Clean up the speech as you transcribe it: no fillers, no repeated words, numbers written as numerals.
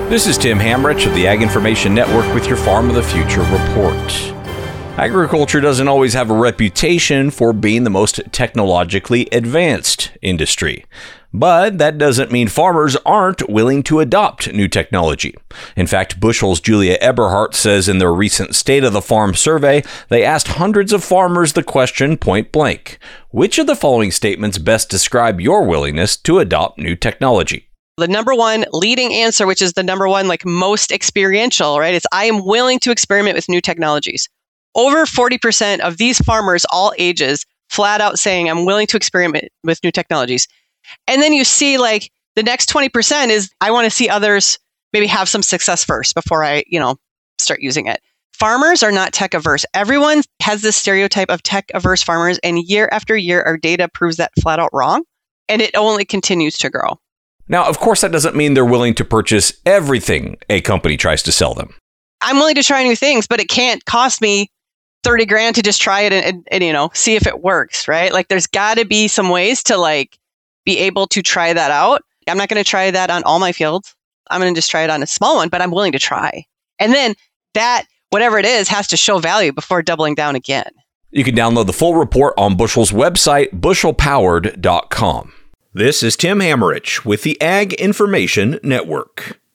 This is Tim Hamrich of the Ag Information Network with your Farm of the Future report. Agriculture doesn't always have a reputation for being the most technologically advanced industry. But that doesn't mean farmers aren't willing to adopt new technology. In fact, Bushel's Julia Eberhardt says in their recent State of the Farm survey, they asked hundreds of farmers the question point blank: which of the following statements best describe your willingness to adopt new technology? The number one leading answer, which is the number one, most experiential, right? It's I am willing to experiment with new technologies. Over 40% of these farmers, all ages, flat out saying I'm willing to experiment with new technologies. And then you see the next 20% is I want to see others maybe have some success first before I, start using it. Farmers are not tech averse. Everyone has this stereotype of tech averse farmers, and year after year, our data proves that flat out wrong, and it only continues to grow. Now, of course, that doesn't mean they're willing to purchase everything a company tries to sell them. I'm willing to try new things, but it can't cost me $30,000 to just try it and see if it works, right? There's got to be some ways to be able to try that out. I'm not going to try that on all my fields. I'm going to just try it on a small one, but I'm willing to try. And then that, whatever it is, has to show value before doubling down again. You can download the full report on Bushel's website, bushelpowered.com. This is Tim Hamrich with the Ag Information Network.